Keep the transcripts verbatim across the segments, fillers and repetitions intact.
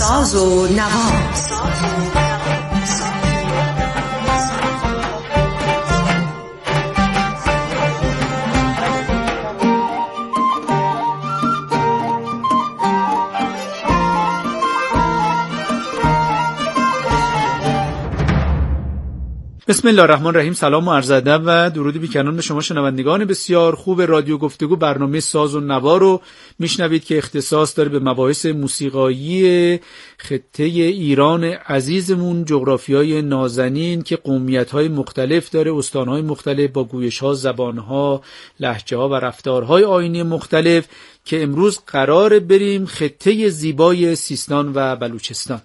ساز و نوا. بسم الله الرحمن الرحیم. سلام و عرض ادب و درود بی‌کران به شما شنوندگان بسیار خوب رادیو گفتگو. برنامه ساز و نوا رو میشنوید که اختصاص داره به مباحث موسیقایی خطه ایران عزیزمون، جغرافیای نازنین که قومیت‌های مختلف داره، استان‌های مختلف با گویش‌ها، زبان‌ها، لهجه‌ها و رفتارهای آیینی مختلف، که امروز قراره بریم خطه زیبای سیستان و بلوچستان.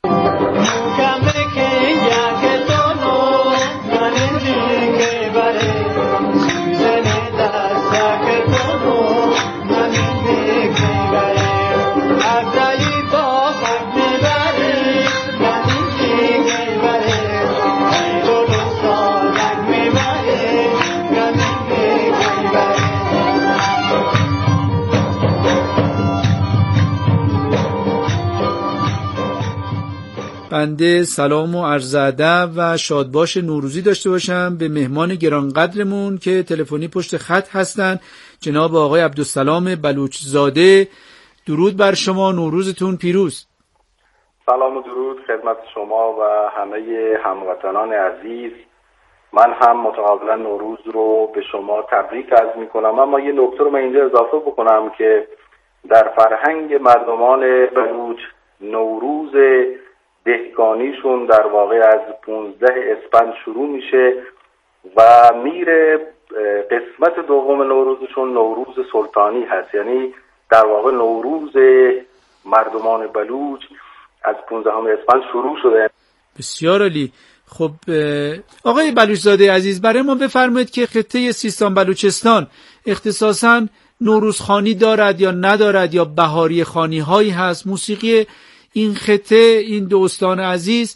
بنده سلام و عرض ادب و شادباش نوروزی داشته باشم به مهمان گرانقدرمون که تلفنی پشت خط هستن، جناب آقای عبدالسلام بلوچزاده. درود بر شما، نوروزتون پیروز. سلام و درود خدمت شما و همه هموطنان عزیز. من هم متقابلا نوروز رو به شما تبریک عرض میکنم. اما یه نکته رو من اینجا اضافه بکنم که در فرهنگ مردمان بلوچ نوروز دهگانیشون در واقع از پونزده اسفند شروع میشه و میره قسمت دوم نوروزشون نوروز سلطانی هست، یعنی در واقع نوروز مردمان بلوچ از پونزدهم اسفند شروع شده. بسیار عالی. خب آقای بلوچزاده عزیز، برای ما بفرمایید که خطه سیستان بلوچستان اختصاصاً نوروزخوانی دارد یا ندارد، یا بهاری خوانی هایی هست؟ موسیقی این خطه، این دو استان عزیز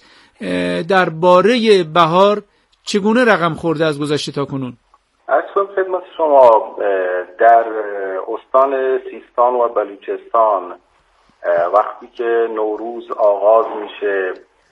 درباره بهار چگونه رقم خورده از گذشته تا کنون؟ اصلا خدمت شما، در استان سیستان و بلوچستان وقتی که نوروز آغاز میشه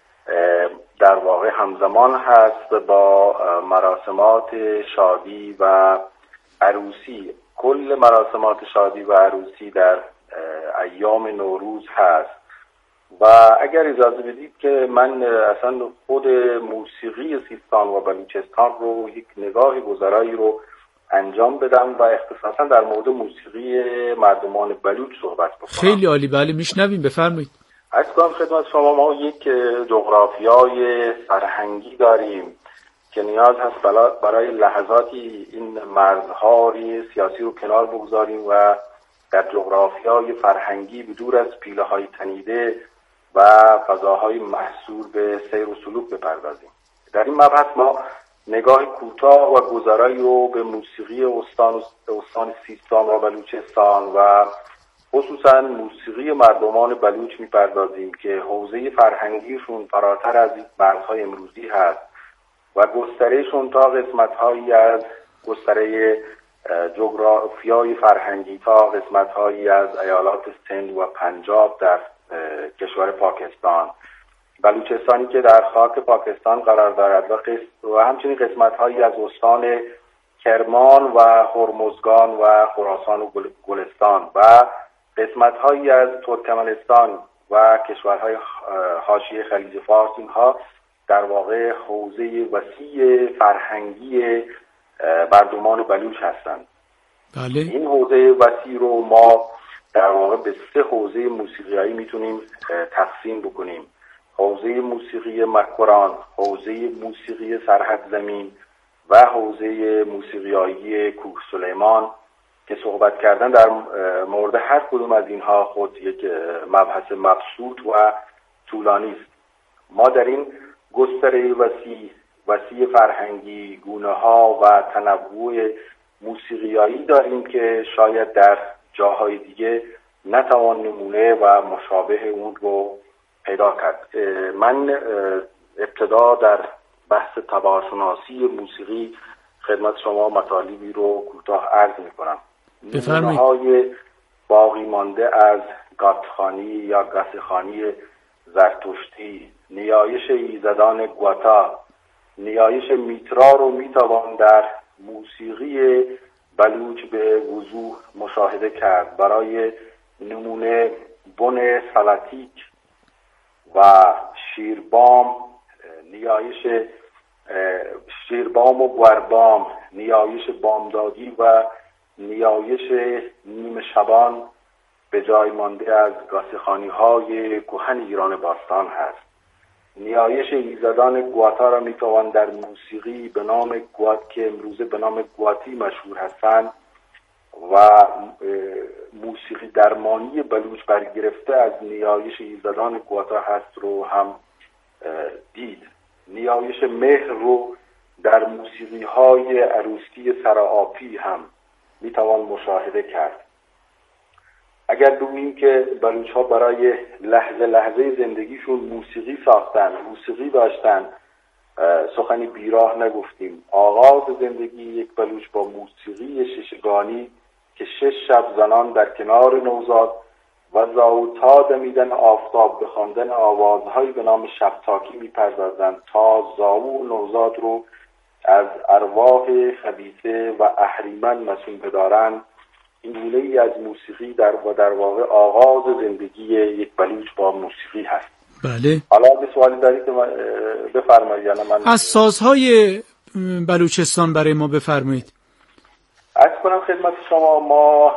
در واقع همزمان هست با مراسمات شادی و عروسی. کل مراسمات شادی و عروسی در ایام نوروز هست و اگر اجازه بدید که من اصلا خود موسیقی سیستان و بلوچستان رو یک نگاه گذرایی رو انجام بدم و اختصاصا در مورد موسیقی مردمان بلوچ صحبت بکنم. خیلی عالی، بله میشنویم، بفرمایید. عرض کنم خدمت شما، ما یک جغرافیای فرهنگی داریم که نیاز هست برای لحظاتی این مرزهای سیاسی رو کنار بگذاریم و در جغرافیای فرهنگی بدور از پیله های تنیده و فضاهای محصور به سیر و سلوک بپردازیم. در این مبحث ما نگاه کوتاه و گذرایی رو به موسیقی استان استان سیستان و بلوچستان و خصوصا موسیقی مردمان بلوچ میپردازیم که حوزه فرهنگیشون فراتر از مرزهای امروزی هست و گسترهشون تا قسمت‌هایی از گستره جغرافیای فرهنگی تا قسمت‌هایی از ایالات سند و پنجاب در کشور پاکستان، بلوچستانی که در خاک پاکستان قرار دارد و, قسم و همچنین قسمت‌هایی از استان کرمان و هرمزگان و خراسان و گلستان و قسمت‌هایی از ترکمنستان و کشورهای حاشیه خلیج فارس. اینها در واقع حوزه وسیع فرهنگی مردمان بلوچ هستند. بله. این حوزه وسیع رو ما در واقع به سه حوزه موسیقیایی میتونیم تقسیم بکنیم: حوزه موسیقی مکران، حوزه موسیقی سرحد زمین و حوزه موسیقیایی کوه سلیمان که صحبت کردن در مورد هر کدوم از اینها خود یک مبحث مبسوط و طولانی است. ما در این گستره وسیع وسیع فرهنگی گونه ها و تنوع موسیقیایی داریم که شاید در جاهای دیگه نتوان نمونه و مشابه اون رو پیدا کرد. من ابتدا در بحث تبارشناسی موسیقی خدمت شما مطالبی رو کوتاه عرض میکنم. نمونه‌های باقی مانده از گاتخانی یا گسخانی زرتشتی، نیایش ایزدان گواتا، نیایش میترا رو میتوان در موسیقی بلوچ به وضوح مشاهده کرد. برای نمونه بن سلاتیک و شیربام، نیایش شیربام و گوربام، نیایش بامدادی و نیایش نیمه شبان به جای مانده از گاستخوانی‌های کهن ایران باستان هست. نیایش ایزدان گواتا را میتوان در موسیقی به نام گوات که امروزه به نام گواتی مشهور هستند و موسیقی درمانی بلوچ برگرفته از نیایش ایزدان گواتا هست رو هم دید. نیایش مهر رو در موسیقی های عروسکی سرآپی هم میتوان مشاهده کرد. اگر بگوییم که بلوچ ها برای لحظه لحظه زندگیشون موسیقی ساختن، موسیقی داشتن، سخنی بیراه نگفتیم. آغاز زندگی یک بلوچ با موسیقی ششگانی که شش شب زنان در کنار نوزاد و زاوتا دمیدن آفتاب به خواندن آوازهایی به نام شبتاکی میپردازند تا زاو نوزاد رو از ارواح خبیثه و اهریمن مسون بدارند. این گونه ای از موسیقی در و در واقع آغاز زندگی یک بلوچ با موسیقی هست. بله. حالا به سوالی دارید بفرمایید. من از سازهای بلوچستان برای ما بفرمایید. عرض کنم خدمت شما، ما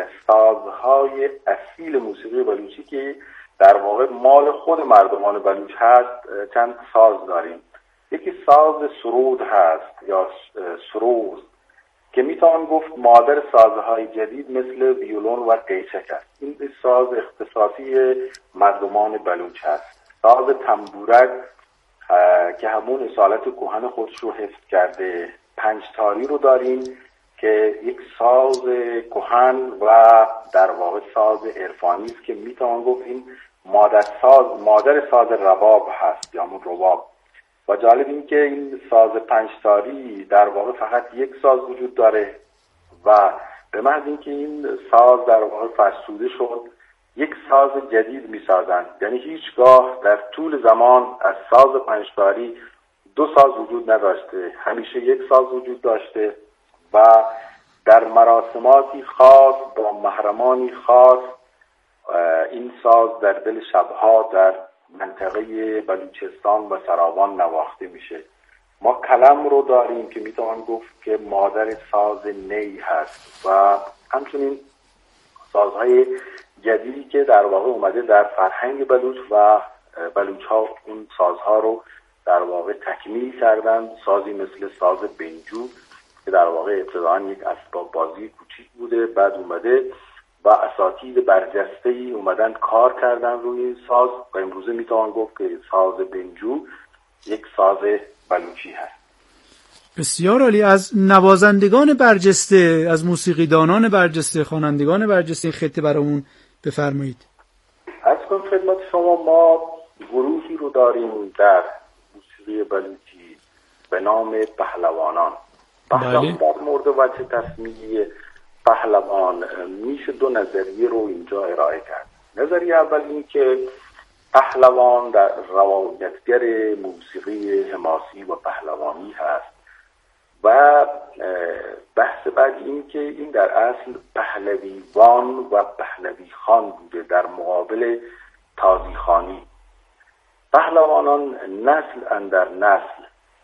سازهای اصیل موسیقی بلوچی که در واقع مال خود مردمان بلوچ هست چند ساز داریم. یکی ساز سرود هست یا سروز که میتوان گفت مادر سازهای جدید مثل ویولون و قیچک است. این ساز اختصاصی مردمان بلوچ است. ساز تنبورک که همون اصالت کهن خودش رو حفظ کرده. پنجتاری رو داریم که یک ساز کهن و در واقع ساز عرفانی است که میتوان گفت این مادر ساز مادر ساز رباب هست یا همون رباب. و جالب این که این ساز پنجتاری در واقع فقط یک ساز وجود داره و به محض اینکه این ساز در واقع فرسوده شد یک ساز جدید میسازند. یعنی هیچگاه در طول زمان از ساز پنجتاری دو ساز وجود نداشته، همیشه یک ساز وجود داشته و در مراسماتی خاص با محرمانی خاص این ساز در دل شبها در منطقه بلوچستان و سراوان نواخته میشه. ما کلم رو داریم که میتوان گفت که مادر ساز نی هست و همچنین سازهای جدیدی که در واقع اومده در فرهنگ بلوچ و بلوچ ها اون سازها رو در واقع تکمیل کردن. سازی مثل ساز بنجو که در واقع ابتداً یک اسباب بازی کوچیک بوده، بعد اومده و اساتید برجسته‌ای اومدن کار کردن روی این ساز و امروزه میتوان گفت که ساز بنجو یک ساز بلوچی هست. بسیار عالی. از نوازندگان برجسته، از موسیقیدانان برجسته، خوانندگان برجسته خطه برامون بفرمایید. از کنم خدمت شما، ما گروهی رو داریم در موسیقی بلوچی به نام پهلوانان. بله. در مورد وجه تصمیه پهلوان میشه دو نظریه رو اینجا ارائه کرد. نظریه اول این که پهلوان در روایتگر موسیقی حماسی و پهلوانی هست و بحث بعد این که این در اصل پهلویوان و پهلوی خان بوده در مقابل تازی خانی. پهلوانان نسل اندر نسل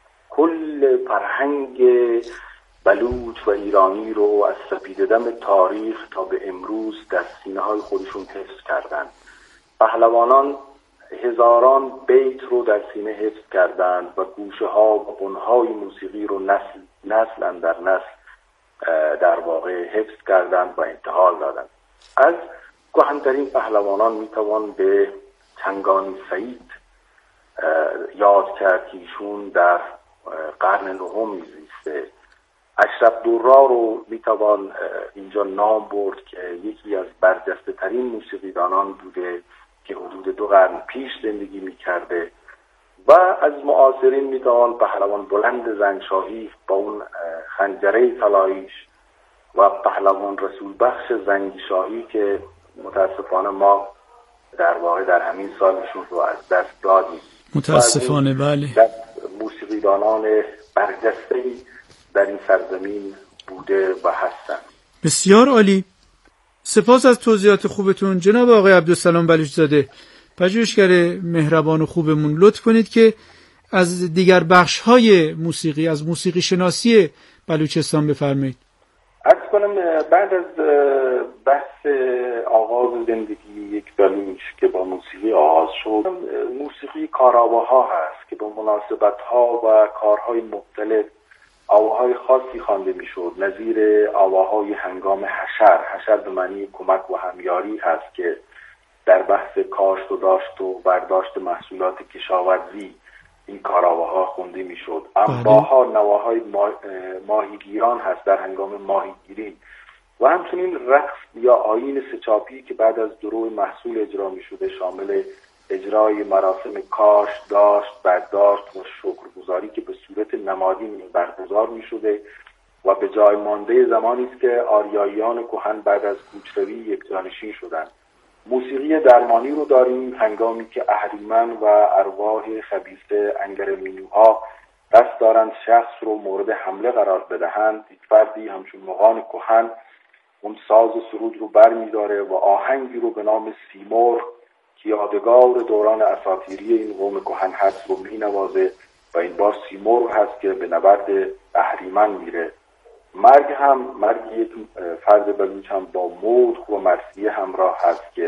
کل فرهنگ بلوچ و ایرانی رو از سپیده دم تاریخ تا به امروز در سینه های خودشون حفظ کردند. پهلوانان هزاران بیت رو در سینه حفظ کردند و گوشه ها و بنهای موسیقی رو نسل نسل اندر نسل در واقع حفظ کردند و انتقال دادند. از کهن‌ترین پهلوانان میتوان به چنگانی سعید یاد کرد که ایشون در قرن نهم میزیسته. اشرف دورا رو میتوان اینجا نام برد که یکی از برجسته ترین موسیقیدانان بوده که حدود دو قرن پیش زندگی میکرده و از معاصرین میتوان پهلوان بلند زنگشاهی با اون خنجره طلاییش و پهلوان رسول بخش زنگشاهی که متاسفانه ما در واقع در همین سالشون رو از دست دادیم. متاسفانه بله. موسیقیدانان برجسته‌ای در این سرزمین بوده و هستند. بسیار عالی. سپاس از توضیحات خوبتون جناب آقای عبدالسلام بلوچزاده، پژوهشگر مهربان و خوبمون. لطف کنید که از دیگر بخش‌های موسیقی، از موسیقی شناسی بلوچستان بفرمایید. عرض کنم بعد از بحث آغاز زندگی یک بلوچ که با موسیقی آغاز شد، موسیقی کارآواها هست که به مناسبت‌ها و کارهای مختلف آواهای خاصی خوانده میشد، نظیر آواهای هنگام حشر. حشر به معنی کمک و همیاری هست که در بحث کاشت و داشت و برداشت محصولات کشاورزی این کارآواها خونده میشد. انباها نواهای ماهیگیران هست در هنگام ماهیگیری و همچنین رقص یا آیین سه‌چاپی که بعد از درو محصول اجرا میشده، شامل اجرای مراسم کاشت، داشت، برداشت و شکرگزاری که به صورت نمادین برگزار میشده و به جای مانده زمانی است که آریاییان کهن بعد از کوچ‌روی یکجانشین شدند. موسیقی درمانی رو داریم هنگامی که اهریمن و ارواح خبیثه انگرمینوها دست دارند شخص رو مورد حمله قرار بدهند. یک فردی همچون مغان کهن اون ساز سرود رو بر می داره و آهنگی رو به نام سیمرغ که یادگار دوران اساطیری این قوم کهن هست رو می نوازه و این بار سیمرغ هست که به نبرد اهریمن میره. مرگ هم مرگ یک فرد بلوچ هم با مدح و مرثیه همراه هست که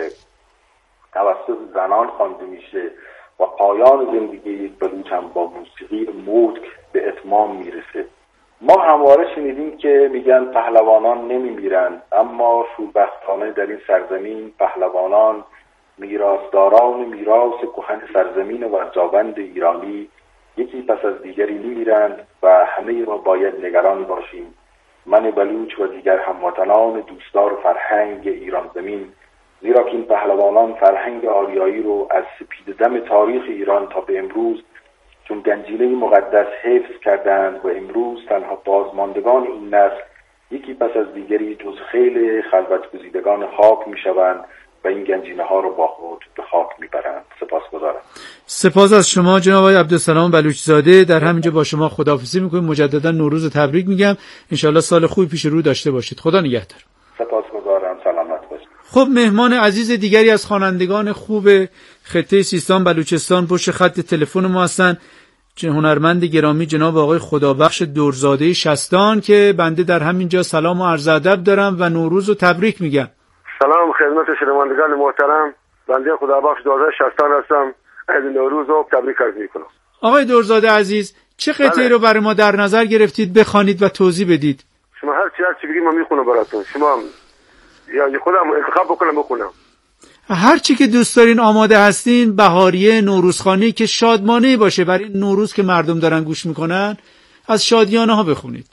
توسط زنان خوانده میشه و پایان زندگی یک بلوچ هم با موسیقی مدح به اتمام میرسه. ما همواره شنیدیم که میگن پهلوانان نمیمیرند، اما شوربختانه در این سرزمین پهلوانان میراثداران میراث کهن سرزمین و ارجاوند ایرانی یکی پس از دیگری میمیرند و همه ما باید نگران باشیم. من بلوچ و دیگر هموطنان دوستدار فرهنگ ایران زمین، زیرا که این پهلوانان فرهنگ آریایی رو از سپید دم تاریخ ایران تا به امروز چون گنجینه مقدس حفظ کردند و امروز تنها بازماندگان این نسل یکی پس از دیگری جز خیل خلوت گزیدگان خاک میشوند و این گنجینه ها رو با خود به خاک میبرند. سپاسگزارم. سپاس از شما جناب آقای عبدالسلام بلوچزاده. در همینجا با شما خداحافظی میکنیم. مجددا نوروز تبریک میگم. انشالله سال خوبی پیش رو داشته باشید. خدا نگهدار. سپاسگزارم. سلامت باشید. خب مهمان عزیز دیگری از خوانندگان خوب خطه سیستان بلوچستان پشت خط تلفن ما هستن، هنرمند گرامی جناب آقای خدابخش دورزاده شستان که بنده در همینجا سلام و عرض ادب دارم و نوروز رو تبریک میگم. سلام خدمت شنوندگان محترم، بنده خدابخش دورزاده شستان هستم. عید نوروز رو تبریک عرض میکنم. آقای دورزاده عزیز، چه قطعه رو برای ما در نظر گرفتید بخوانید و توضیح بدید؟ شما هر چی هر چی بگید من میخونم براتون. شما یعنی خودم انتخاب بکنم بخونم. هر چی که دوست دارین آماده هستین، بهاریه، نوروزخوانی که شادمانه باشه برای نوروز که مردم دارن گوش میکنن، از شادیانه ها بخونید.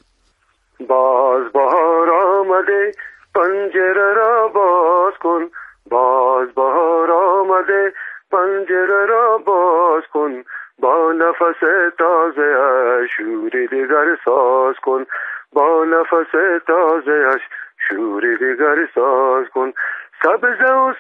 باز بهار آمده پنجره را باز کن، باز بهار آمده پنجره را باز کن، با نفس تازه اش شوری دیگر ساز کن، با نفس تازه اش شوری دیگر ساز کن. سبز و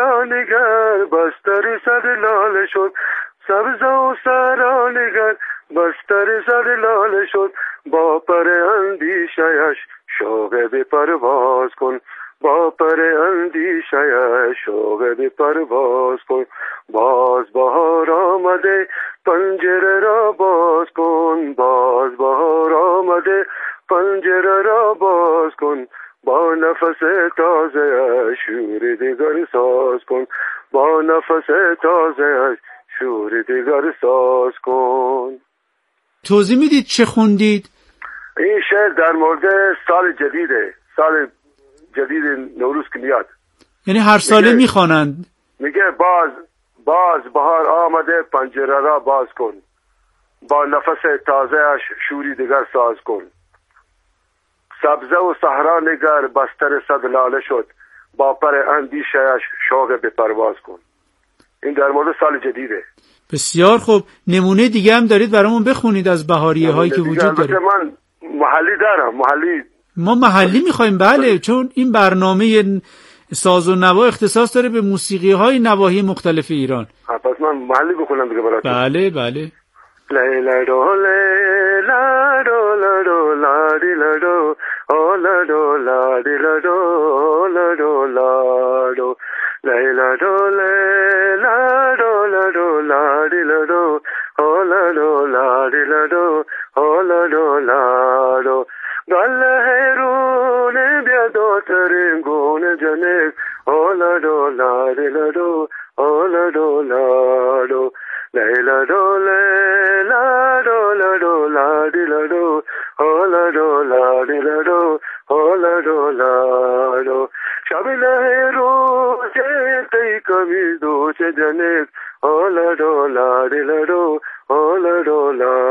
سرانگر بستر صد لاله شد، سبز و سرانگر بستر صد لاله شد، با پر اندیشه‌اش شوق به پرواز کن، با پر اندیشه‌اش شوق به پرواز کن. باز بهار آمده پنجره را باز کن، باز بهار آمده پنجره را باز کن، با نفس تازه شور دیگر ساز کن، با نفس تازه شور دیگر ساز کن. توضیح میدید چه خوندید؟ این شعر در مورد سال جدیده، سال جدید نوروز که میاد، یعنی هر ساله میخوانند. میگه باز باز بهار آمده پنجره را باز کن، با نفس تازه شوری دیگر ساز کن. سبزه و صحرا نگر بستر صد لاله شد، با پر اندیشه‌اش شوق به پرواز کن. این در مورد سال جدیده. بسیار خوب. نمونه دیگه هم دارید برامون بخونید از بهاریه هایی که وجود داره؟ من محلی دارم. محلی ما محلی میخوایم. بله، چون این برنامه ساز و نوا اختصاص داره به موسیقی های نواحی مختلف ایران. پس من محلی بخونم دیگه براتون. بله بله. لیلا دو لیلا دو لدو لادی لدو اولا دو لادی لدو اولا دو لادو لیلا دو لیلا دو لدو لادی لدو اولا دو لادی لدو اولا دو لادو گله هرونه بیا دو ترنگون جنگ اولا دو لادی لدو اولا دو لادو لیلا دو لیلا دو لدو لادی لدو اولا دو لادی لدو اولا دو لادو شب لهرو چه تی کمی دو چه جنگ اولا دو لادی لدو اولا دو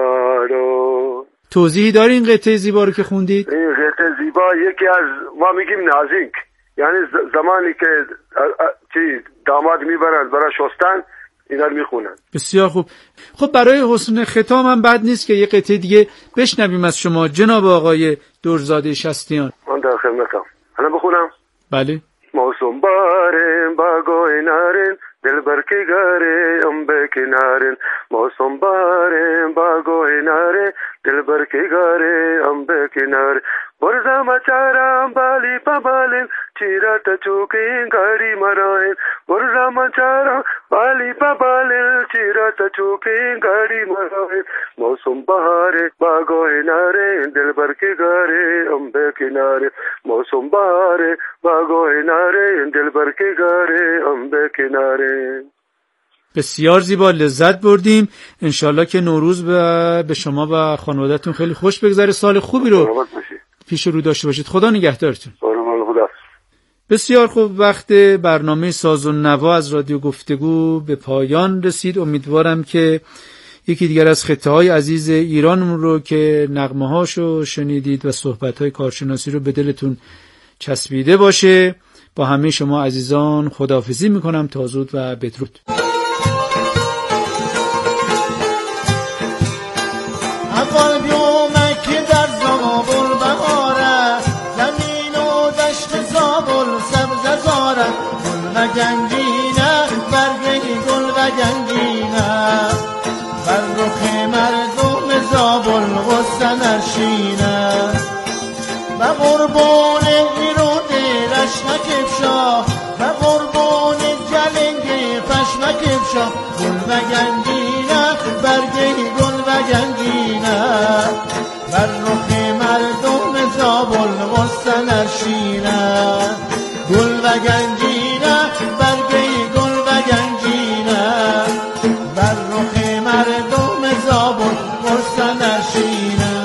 لادو. توضیحی داری این قطعه زیبا رو که خوندید؟ این قطعه زیبا یکی از ما میگیم نازینگ، یعنی زمانی که چی داماد میبرند برای شستن اینا رو میخونن. بسیار خوب. خب برای حسن ختام هم بد نیست که یه قطعه دیگه بشنویم از شما جناب آقای درزاده شصتیان. من در خدمتم. الان بخونم؟ بله. موسم بارن باگوی نارن دل برکی گاره ام بکنارن موسم بارن باگوی ناره دل برکی گاره ام بکنار برزا مچارم بالی پبالن چیرا تچوکین گاری مراهن برزا مچارم بالی پبالن چیرا تچوکین گاری مراهن موسم باره باگوی ناره دل برکی گاره ام بکنار موسم باره باگوی ناره دل برکی گاره ام بکناره. بسیار زیبا، لذت بردیم. انشالله که نوروز به شما و خانواده‌تون خیلی خوش بگذره، سال خوبی رو پیش رو داشته باشید. خدا نگهدارتون. بسیار خوب، وقت برنامه ساز و نوا از رادیو گفتگو به پایان رسید. امیدوارم که یکی دیگر از خطه‌های عزیز ایرانمون رو که نغمه‌هاشو شنیدید و صحبت‌های کارشناسی رو به دلتون چسبیده باشه. با همه شما عزیزان خداحافظی میکنم تا زود و بدرود. اول بیومه که در زابل بهاره زمین و دشت زابل سبز زاره گل و گنجینه برگی گل و گنجینه بر رخ مردم زابل غصه نشینه و قربان پشمک افشا و قربان جلنگ پشمک افشا گل و گنجینه برگه گل و گنجینه بر رخ مردم زابل غصه نشینه گل و گنجینه برگه گل و گنجینه بر رخ مردم زابل غصه نشینه.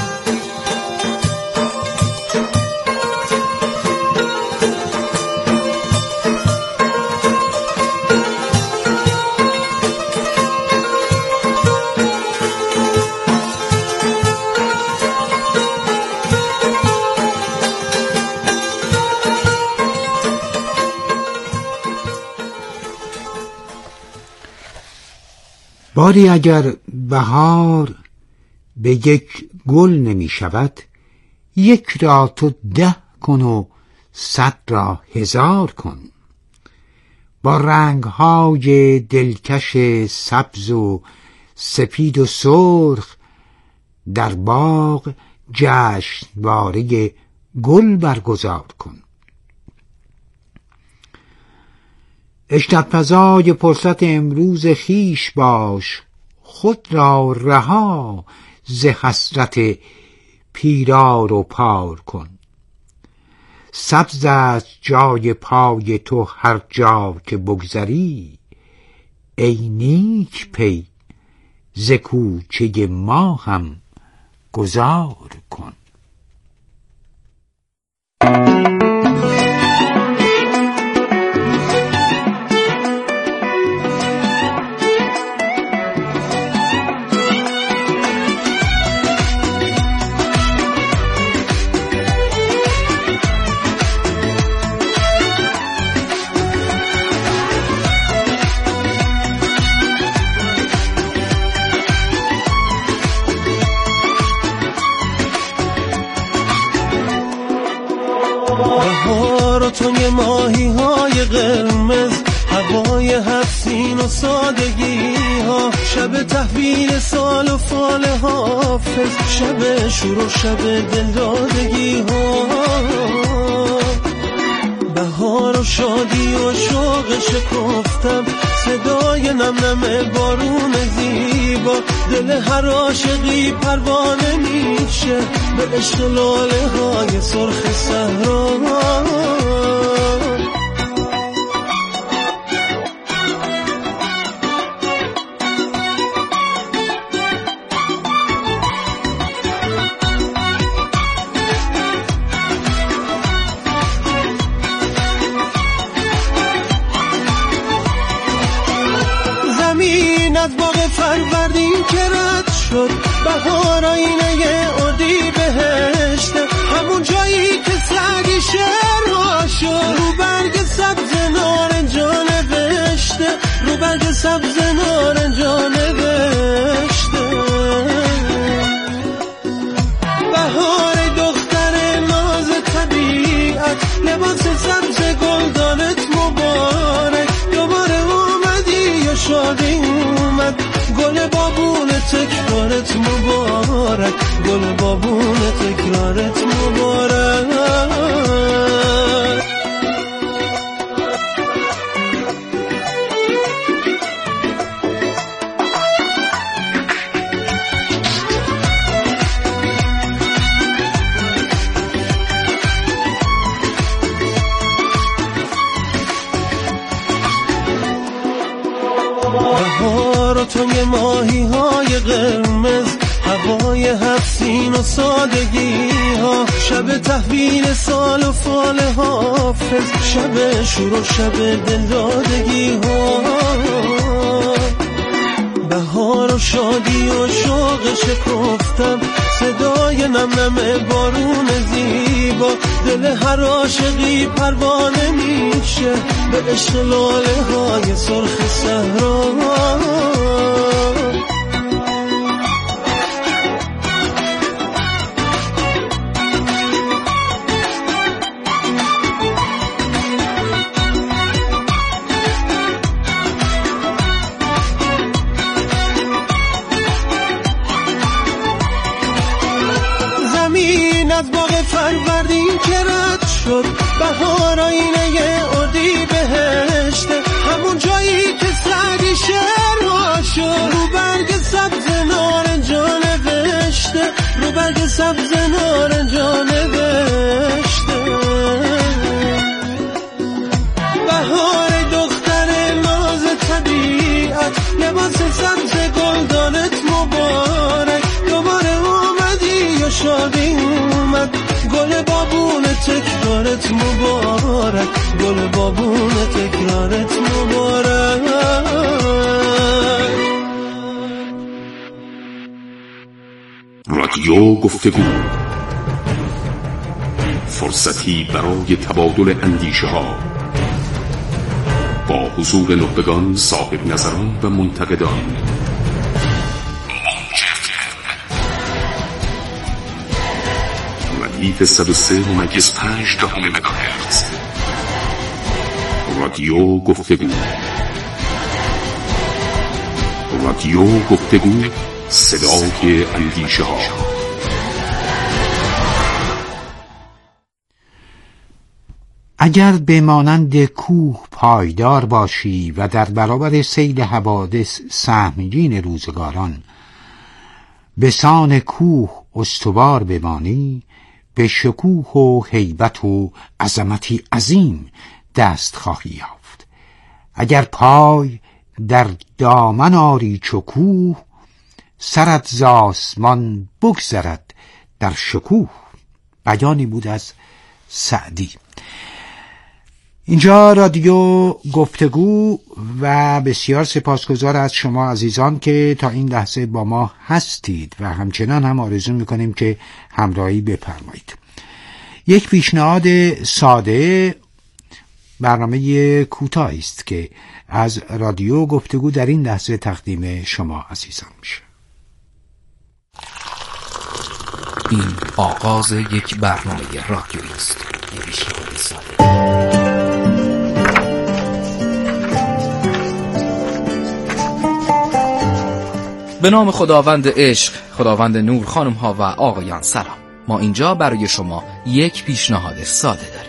باری اگر بهار به یک گل نمی شود، یک را تو ده کن و صد را هزار کن. با رنگهای دلکش سبز و سپید و سرخ در باغ جشنواره گل برگزار کن. اشتدپزای فرصت امروز خیش باش، خود را رها ز حسرت پیرار و پار کن. سبز است جای پای تو هر جا که بگذری، ای نیک پی ز کوچه ما هم گذار کن. و سادگی ها، شب تحویل سال و فال حافظ، شب شور و شب دلدادگی ها، بهار و شادی و شوق شکفتم، صدای نم نم بارون زیبا، دل هر عاشقی پروانه میشه به عشق لاله های سرخ صحرا. از باغ فروردین که رد شد، بهار آینه اردی بهشته، همون جایی که سعدی شعرها شد، رو برگ سبز نارنجا نوشته، رو برگ سبز نارنجا نوشته. بهار دختر ناز طبیعت، لباس سبز گلدانت مبارک، دوباره اومدی یا شادی اومد، گل بابون تکرارت مبارک، گل بابون تکرارت مبارک. بهار و توی ماهی های قرمز، هوای حفظین و سادگی ها، شب تحویل سال و فال حافظ، شب شور و شب دلدادگی ها، بهار و شادی و شوق شکفتم، صدای نم نم بارون زیبا، دل هر عاشقی پروانه میشه به عشق لاله های سرخ صحرا. از باغ فروردین که رد شد، بهار آینه اردی بهشته، همون جایی که سعدی شعرها شد، رو برگ سبز نارنجا نوشته، رو برگ سبز نارنجا نوشته. بهار دختر ناز طبیعت، لباس سبز گلدانت مبارک، دوباره اومدی یا شادی اومد، گل بابون تکرارت مبارک، گل بابون تکرارت مبارک. رادیو گفتگو، فرصتی برای تبادل اندیشه ها با حضور نخبگان، صاحب نظران و منتقدان. ردیف صد و سه ممیز پنج دهم مگاهرتز. رادیو گفتگو، رادیو گفتگو، صدای اندیشه ها. اگر به مانند کوه پایدار باشی و در برابر سیل حوادث سهمگین روزگاران به سان کوه استوار بمانی، به شکوه و هیبت و عظمتی عظیم دست خواهی یافت. اگر پای در دامن آری چو کوه، سرت ز آسمان بگذرد در شکوه. بیانی بود از سعدی. اینجا رادیو گفتگو و بسیار سپاسگزار از شما عزیزان که تا این لحظه با ما هستید و همچنان هم آرزو میکنیم که همراهی بفرمایید. یک پیشنهاد ساده، برنامه کوتاهی است که از رادیو گفتگو در این لحظه تقدیم شما عزیزان میشه. این آغاز یک برنامه رادیویی است. یک پیشنهاد ساده. به نام خداوند عشق، خداوند نور، خانم ها و آقایان سلام. ما اینجا برای شما یک پیشنهاد ساده داریم.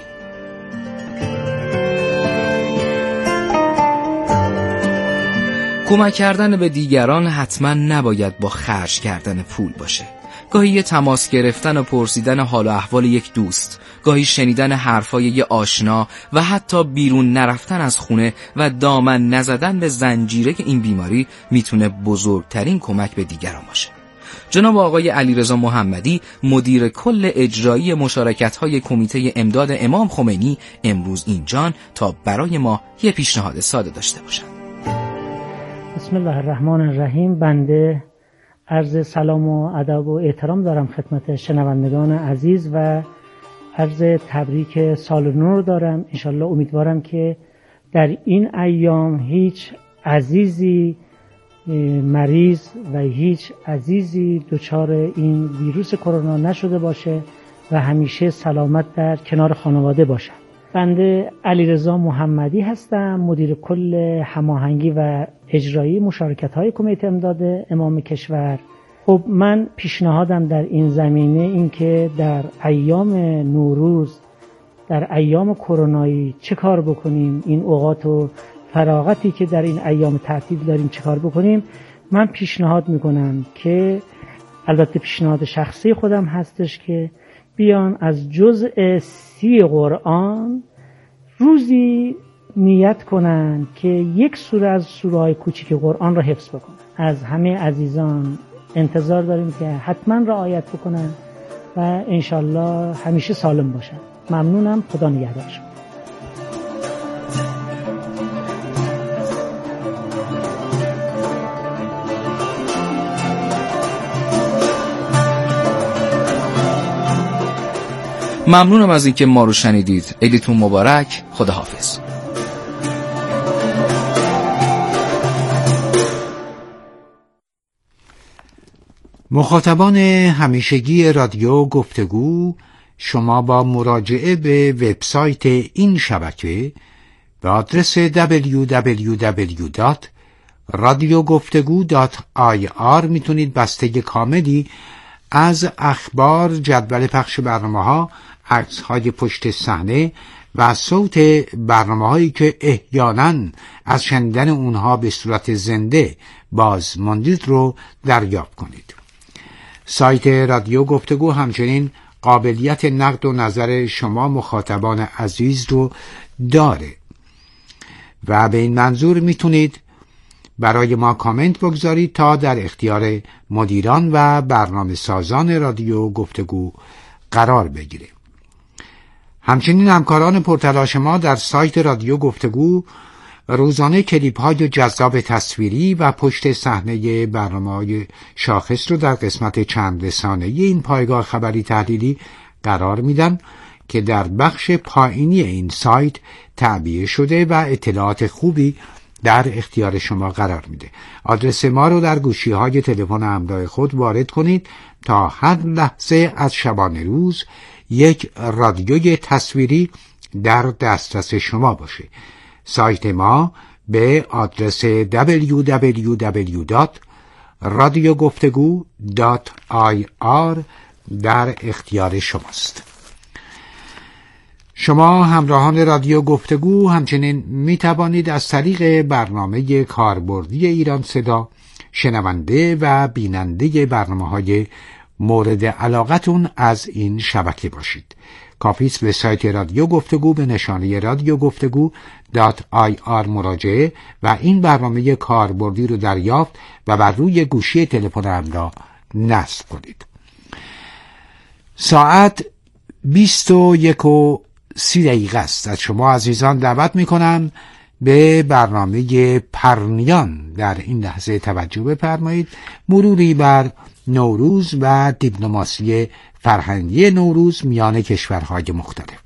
کمک کردن به دیگران حتما نباید با خرج کردن پول باشه. گاهی یه تماس گرفتن و پرسیدن حال و احوال یک دوست، گاهی شنیدن حرفای یه آشنا و حتی بیرون نرفتن از خونه و دامن نزدن به زنجیره این بیماری میتونه بزرگترین کمک به دیگران باشه. جناب آقای علیرضا محمدی، مدیر کل اجرایی مشارکت‌های کمیته امداد امام خمینی، امروز اینجان تا برای ما یه پیشنهاد ساده داشته باشند. بسم الله الرحمن الرحیم. بنده عرض سلام و ادب و احترام دارم خدمت شنوندگان عزیز و عرض تبریک سال نو دارم. انشالله امیدوارم که در این ایام هیچ عزیزی مریض و هیچ عزیزی دچار این ویروس کرونا نشده باشه و همیشه سلامت در کنار خانواده باشه. بنده علیرضا محمدی هستم، مدیر کل هماهنگی و اجرایی مشارکت‌های کمیته امداد امام کشور. خب من پیشنهادم در این زمینه این که در ایام نوروز، در ایام کرونایی چه کار بکنیم، این اوقات و فراغتی که در این ایام تعطیل داریم چه کار بکنیم. من پیشنهاد میکنم که البته پیشنهاد شخصی خودم هستش که بیان از جزء سی قرآن روزی نیت کنن که یک سوره از سوره‌های کوچیک قرآن را حفظ بکنن. از همه عزیزان انتظار داریم که حتما رعایت بکنن و انشالله همیشه سالم باشن. ممنونم. خدا نگهدارشون. ممنونم از اینکه ما رو شنیدید. عیدتون مبارک. خداحافظ. مخاطبان همیشگی رادیو گفتگو، شما با مراجعه به وبسایت این شبکه به آدرس دبلیو دبلیو دبلیو دات رادیو گفتگو دات آی آر میتونید بسته کاملی از اخبار، جدول پخش برنامه‌ها، عکس‌های پشت صحنه و صوت برنامه‌هایی که احیانا از شنیدن اونها به صورت زنده باز ماندید رو دریافت کنید. سایت رادیو گفتگو همچنین قابلیت نقد و نظر شما مخاطبان عزیز رو داره و به این منظور میتونید برای ما کامنت بگذارید تا در اختیار مدیران و برنامه سازان رادیو گفتگو قرار بگیره. همچنین همکاران پرتلاش ما در سایت رادیو گفتگو روزانه کلیپ های جذاب تصویری و پشت صحنه برنامه‌های شاخص رو در قسمت چند رسانه‌ای این پایگاه خبری تحلیلی قرار میدن که در بخش پایینی این سایت تعبیه شده و اطلاعات خوبی در اختیار شما قرار میده. آدرس ما رو در گوشی‌های تلفن همراه خود وارد کنید تا هر لحظه از شبانه روز یک رادیوی تصویری در دسترس شما باشه. سایت ما به آدرس دبلیو دبلیو دبلیو دات رادیو گفتگو دات آی آر در اختیار شماست. شما همراهان رادیو گفتگو همچنین می توانید از طریق برنامه کاربردی ایران صدا شنونده و بیننده برنامه‌های مورد علاقتون از این شبکه باشید. کافیست به سایت رادیو گفتگو به نشانه رادیو گفتگو دات آی آر مراجعه و این برنامه کاربردی رو دریافت و بر روی گوشی تلفن همراه نصب کنید. ساعت بیست و یک و سی دقیقه است. از شما عزیزان دعوت میکنم به برنامه پرنیان در این لحظه توجه بفرمایید. مروری بر نوروز و دیپلماسی فرهنگی نوروز میان کشورهای مختلف.